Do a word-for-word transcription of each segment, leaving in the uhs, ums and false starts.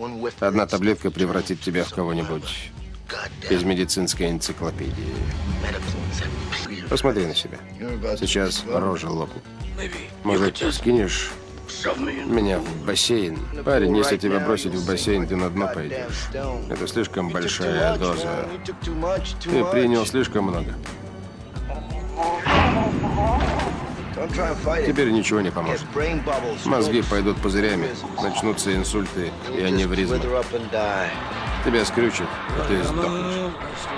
Одна таблетка превратит тебя в кого-нибудь из медицинской энциклопедии. Посмотри на себя. Сейчас рожа лопнет. Может, ты скинешь меня в бассейн? Парень, если тебя бросить в бассейн, ты на дно пойдешь. Это слишком большая доза. Ты принял слишком много. Теперь ничего не поможет. Мозги пойдут пузырями, начнутся инсульты и аневризмы. Тебя скрючат, и ты сдохнешь.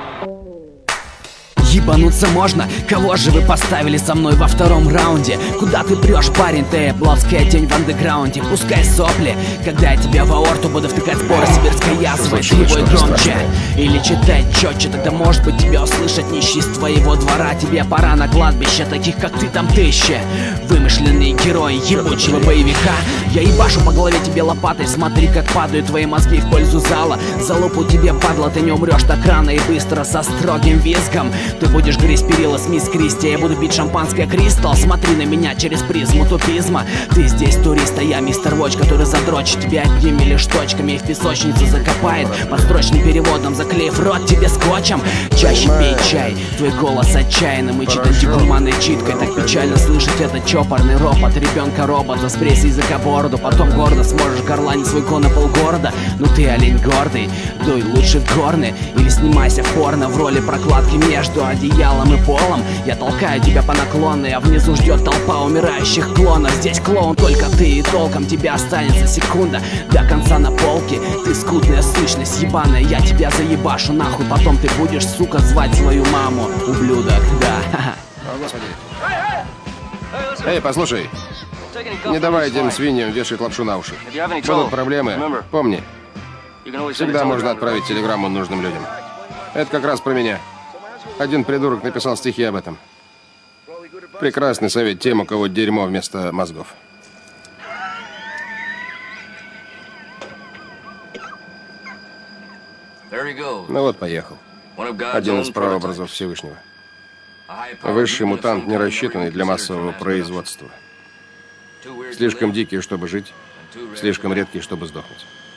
Ебануться можно? Кого же вы поставили со мной во втором раунде? Куда ты прешь, парень? Ты плавская тень в андеграунде. Пускай сопли, когда я тебя в аорту буду втыкать споры сибирской язвы. Твой громче или читать четче, тогда может быть тебя услышать нищий с твоего двора. Тебе пора на кладбище, таких как ты там тысячи. Вымышленный герой ебучего боевика. Я ебашу по голове тебе лопатой. Смотри, как падают твои мозги в пользу зала. Залупу тебе, падла, ты не умрешь так рано и быстро со строгим визгом. Ты будешь грызть перила с мисс Кристи, я буду бить шампанское Кристалл. Смотри на меня через призму тупизма. Ты здесь турист, а я мистер Watch, который задрочит тебя одними лишь точками и в песочницу закопает подстрочным переводом, заклеив рот тебе скотчем. Чаще пей чай, твой голос отчаянно мычит антигуманной читкой. Так печально слышать этот чопорный ропот ребенка-робота. Сбрей с языка бороду, потом гордо сможешь горланить свой кон на полгорода. Ну ты олень гордый, дуй лучше в горны или снимайся в порно в роли прокладки между одеялом и полом. Я толкаю тебя по наклонной, а внизу ждет толпа умирающих клонов. Здесь клоун только ты, и толком тебя останется секунда до конца на полке. Ты скудная сущность ебаная, я тебя заебашу нахуй. Потом ты будешь, сука, звать свою маму, ублюдок, да. Эй, послушай, не давай этим свиньям вешать лапшу на уши. Будут проблемы, помни, всегда можно отправить телеграмму нужным людям. Это как раз про меня. Один придурок написал стихи об этом. Прекрасный совет тем, у кого дерьмо вместо мозгов. Ну вот, поехал. Один из прообразов Всевышнего. Высший мутант, не рассчитанный для массового производства. Слишком дикий, чтобы жить, слишком редкий, чтобы сдохнуть.